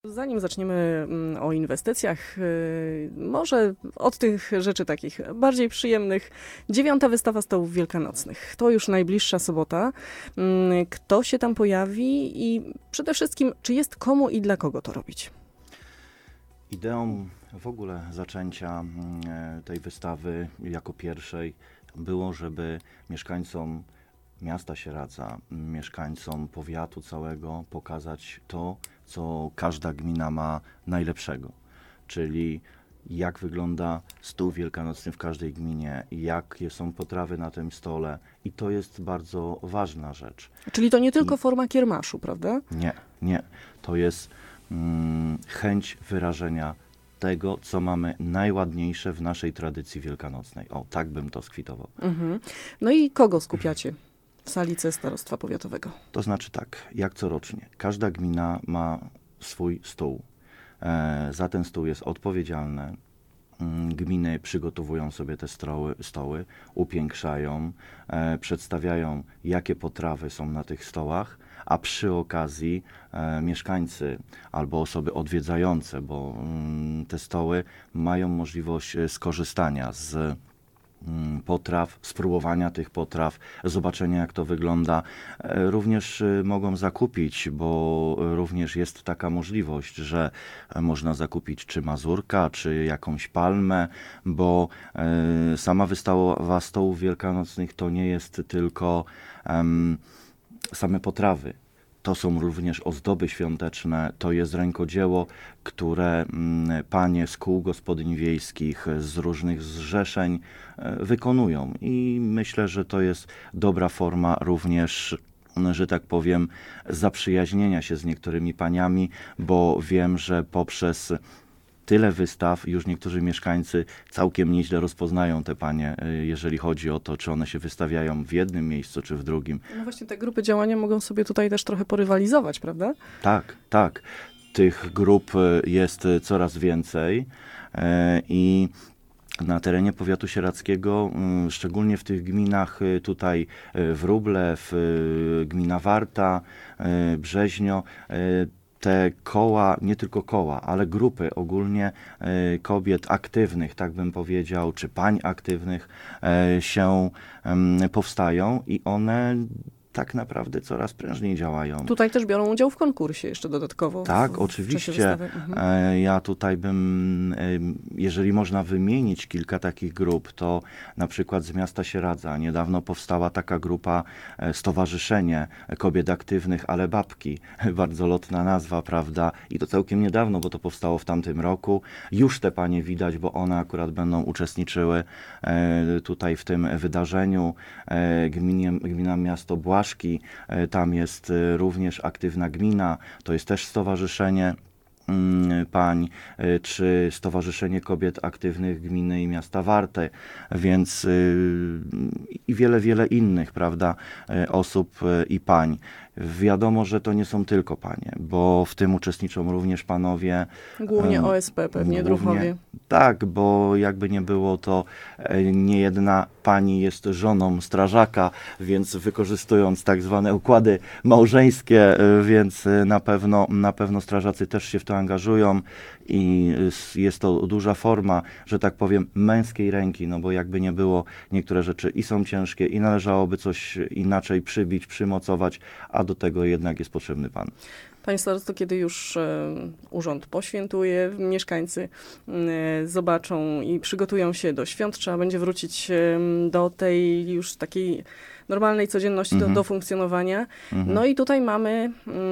Zanim zaczniemy o inwestycjach, może od tych rzeczy takich bardziej przyjemnych. 9. wystawa stołów wielkanocnych. To już najbliższa sobota. Kto się tam pojawi i przede wszystkim, czy jest komu i dla kogo to robić? Ideą w ogóle zaczęcia tej wystawy jako pierwszej było, żeby mieszkańcom miasta Sieradza, mieszkańcom powiatu całego pokazać to, co każda gmina ma najlepszego, czyli jak wygląda stół wielkanocny w każdej gminie, jakie są potrawy na tym stole i to jest bardzo ważna rzecz. Czyli to nie tylko forma kiermaszu, prawda? Nie. To jest chęć wyrażenia tego, co mamy najładniejsze w naszej tradycji wielkanocnej. O, tak bym to skwitował. No i kogo skupiacie w salicy Starostwa Powiatowego? To znaczy tak, jak corocznie. Każda gmina ma swój stół. Za ten stół jest odpowiedzialny. Gminy przygotowują sobie te stoły, upiększają, przedstawiają, jakie potrawy są na tych stołach, a przy okazji mieszkańcy albo osoby odwiedzające, bo te stoły mają możliwość skorzystania z potraw, spróbowania tych potraw, zobaczenia jak to wygląda. Również mogą zakupić, bo również jest taka możliwość, że można zakupić czy mazurka, czy jakąś palmę, bo sama wystawa stołów wielkanocnych to nie jest tylko same potrawy. To są również ozdoby świąteczne, to jest rękodzieło, które panie z kół gospodyń wiejskich, z różnych zrzeszeń wykonują i myślę, że to jest dobra forma również, że tak powiem, zaprzyjaźnienia się z niektórymi paniami, bo wiem, że poprzez tyle wystaw już niektórzy mieszkańcy całkiem nieźle rozpoznają te panie, jeżeli chodzi o to, czy one się wystawiają w jednym miejscu, czy w drugim. No właśnie te grupy działania mogą sobie tutaj też trochę porywalizować, prawda? Tak. Tych grup jest coraz więcej i na terenie powiatu sieradzkiego, szczególnie w tych gminach tutaj Wróblew, gmina Warta, Brzeźnio, te koła, nie tylko koła, ale grupy ogólnie kobiet aktywnych, tak bym powiedział, czy pań aktywnych się powstają i one tak naprawdę coraz prężniej działają. Tutaj też biorą udział w konkursie jeszcze dodatkowo. Tak, w oczywiście. czasie wystawy. Ja tutaj bym, jeżeli można wymienić kilka takich grup, to na przykład z miasta Sieradza niedawno powstała taka grupa, Stowarzyszenie Kobiet Aktywnych, ale babki. Bardzo lotna nazwa, prawda? I to całkiem niedawno, bo to powstało w tamtym roku. Już te panie widać, bo one akurat będą uczestniczyły tutaj w tym wydarzeniu. Gmina Miasto Błaszki, tam jest również aktywna gmina, to jest też stowarzyszenie pań, czy Stowarzyszenie Kobiet Aktywnych Gminy i Miasta Warte, więc i wiele innych, prawda, osób i pań. Wiadomo, że to nie są tylko panie, bo w tym uczestniczą również panowie. Głównie OSP pewnie, druhowie. Tak, bo jakby nie było, to nie jedna pani jest żoną strażaka, więc wykorzystując tak zwane układy małżeńskie, więc na pewno strażacy też się w to angażują i jest to duża forma, że tak powiem, męskiej ręki, no bo jakby nie było, niektóre rzeczy i są ciężkie i należałoby coś inaczej przybić, przymocować, a do tego jednak jest potrzebny pan. Panie starosto, kiedy już urząd poświętuje, mieszkańcy zobaczą i przygotują się do świąt, trzeba będzie wrócić do tej już takiej normalnej codzienności, do funkcjonowania. No i tutaj mamy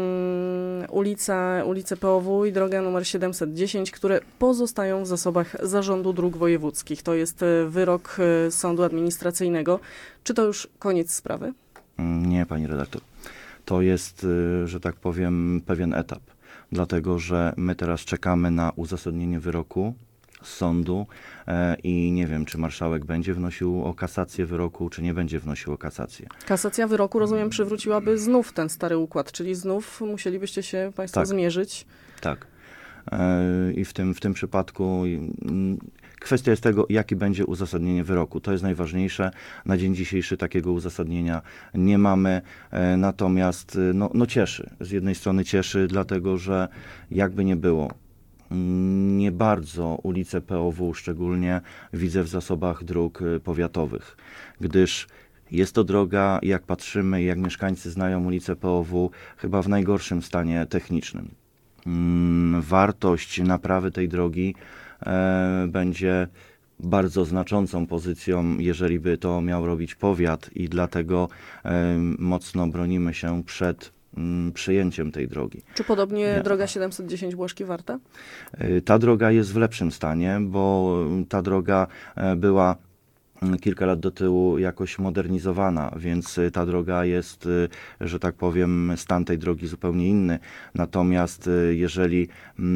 ulicę POW i drogę numer 710, które pozostają w zasobach Zarządu Dróg Wojewódzkich. To jest wyrok Sądu Administracyjnego. Czy to już koniec sprawy? Nie, pani redaktor. To jest, że tak powiem, pewien etap, dlatego że my teraz czekamy na uzasadnienie wyroku z sądu i nie wiem, czy marszałek będzie wnosił o kasację wyroku, czy nie będzie wnosił o kasację. Kasacja wyroku, rozumiem, przywróciłaby znów ten stary układ, czyli znów musielibyście się państwo zmierzyć. Tak. I w tym przypadku Kwestia jest tego, jakie będzie uzasadnienie wyroku. To jest najważniejsze. Na dzień dzisiejszy takiego uzasadnienia nie mamy, natomiast no cieszy. Z jednej strony cieszy, dlatego że jakby nie było, nie bardzo ulicę POW szczególnie widzę w zasobach dróg powiatowych, gdyż jest to droga, jak patrzymy, jak mieszkańcy znają ulicę POW, chyba w najgorszym stanie technicznym. Wartość naprawy tej drogi będzie bardzo znaczącą pozycją, jeżeli by to miał robić powiat i dlatego mocno bronimy się przed przyjęciem tej drogi. Czy podobnie droga 710 Błoszki Warta? Ta droga jest w lepszym stanie, bo ta droga była kilka lat do tyłu jakoś modernizowana, więc ta droga jest, że tak powiem, stan tej drogi zupełnie inny. Natomiast jeżeli...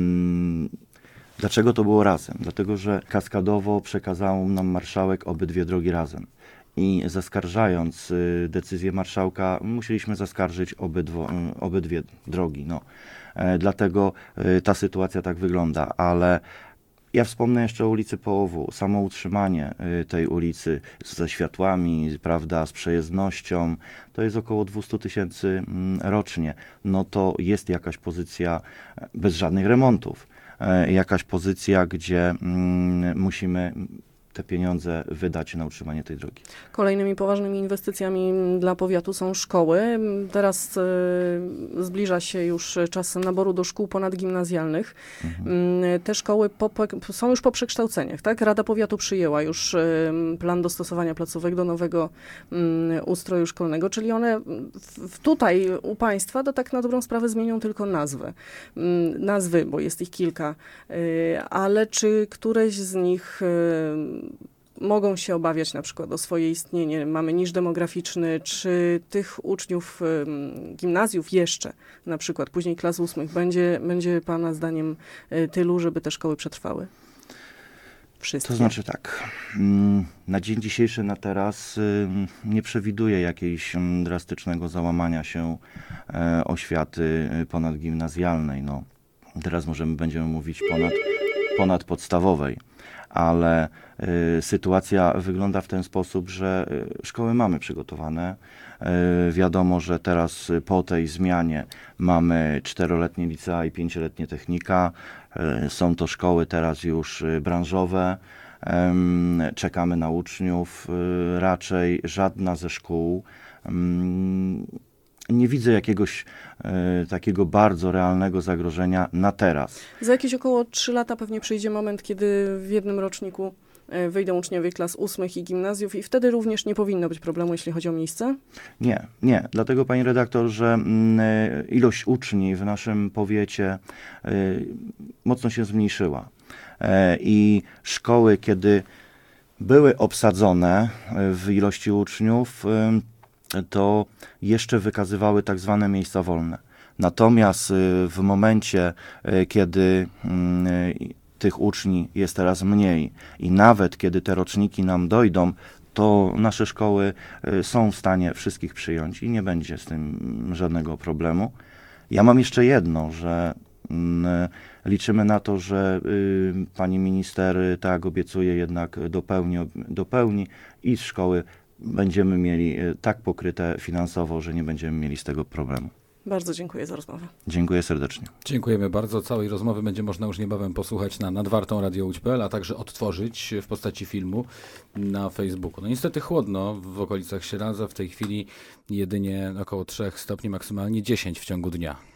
Dlaczego to było razem? Dlatego, że kaskadowo przekazał nam marszałek obydwie drogi razem. I zaskarżając decyzję marszałka, musieliśmy zaskarżyć obydwie drogi. Dlatego ta sytuacja tak wygląda, ale ja wspomnę jeszcze o ulicy POW. Samo utrzymanie tej ulicy ze światłami, prawda, z przejezdnością, to jest około 200 000 rocznie. No to jest jakaś pozycja bez żadnych remontów. Jakaś pozycja, gdzie musimy te pieniądze wydać na utrzymanie tej drogi. Kolejnymi poważnymi inwestycjami dla powiatu są szkoły. Teraz zbliża się już czas naboru do szkół ponadgimnazjalnych. Te szkoły są już po przekształceniach, tak? Rada Powiatu przyjęła już plan dostosowania placówek do nowego ustroju szkolnego, czyli one tutaj u państwa to tak na dobrą sprawę zmienią tylko nazwy, bo jest ich kilka, ale czy któreś z nich mogą się obawiać na przykład o swoje istnienie? Mamy niż demograficzny, czy tych uczniów gimnazjów jeszcze, na przykład później klas 8, będzie pana zdaniem tylu, żeby te szkoły przetrwały? Wszystkie. To znaczy tak, na dzień dzisiejszy, na teraz nie przewiduję jakiegoś drastycznego załamania się oświaty ponadgimnazjalnej. Teraz będziemy mówić ponadpodstawowej, ale sytuacja wygląda w ten sposób, że szkoły mamy przygotowane. Wiadomo, że teraz po tej zmianie mamy 4-letnie licea i 5-letnie technika. Są to szkoły teraz już branżowe. Czekamy na uczniów. Raczej żadna ze szkół nie widzę jakiegoś takiego bardzo realnego zagrożenia na teraz. Za jakieś około 3 lata pewnie przyjdzie moment, kiedy w jednym roczniku wyjdą uczniowie klas 8 i gimnazjów i wtedy również nie powinno być problemu, jeśli chodzi o miejsce? Nie. Dlatego, pani redaktor, że ilość uczniów w naszym powiecie mocno się zmniejszyła. I szkoły, kiedy były obsadzone w ilości uczniów, to jeszcze wykazywały tak zwane miejsca wolne. Natomiast w momencie, kiedy tych uczniów jest teraz mniej i nawet kiedy te roczniki nam dojdą, to nasze szkoły są w stanie wszystkich przyjąć i nie będzie z tym żadnego problemu. Ja mam jeszcze jedno, że liczymy na to, że pani minister, tak jak obiecuje, jednak dopełni i szkoły będziemy mieli tak pokryte finansowo, że nie będziemy mieli z tego problemu. Bardzo dziękuję za rozmowę. Dziękuję serdecznie. Dziękujemy bardzo. Całej rozmowy będzie można już niebawem posłuchać na Nadwartą Radio Łódź.pl, a także odtworzyć w postaci filmu na Facebooku. Niestety chłodno w okolicach Sieradza. W tej chwili jedynie około 3 stopni, maksymalnie 10 w ciągu dnia.